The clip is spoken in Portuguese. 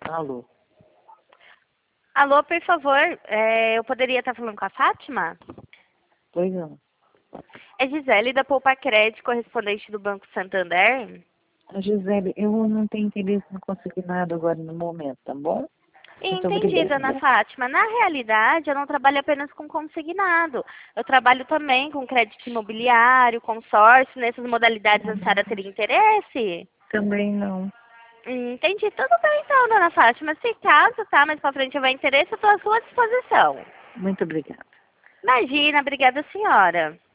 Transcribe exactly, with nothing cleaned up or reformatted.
Alô? Alô, por favor, é, eu poderia estar falando com a Fátima? Pois não. É Gisele da Poupa Crédito, correspondente do Banco Santander. Gisele, eu não tenho interesse em conseguir nada agora no momento, tá bom? Muito Entendi, dona obrigada. Fátima. Na realidade, eu não trabalho apenas com consignado. Eu trabalho também com crédito imobiliário, consórcio, nessas modalidades a senhora teria interesse? Também não. Hum, Entendi. Tudo bem então, dona Fátima. Se caso, tá, mais pra frente tiver interesse, eu estou à sua disposição. Muito obrigada. Imagina, obrigada, senhora.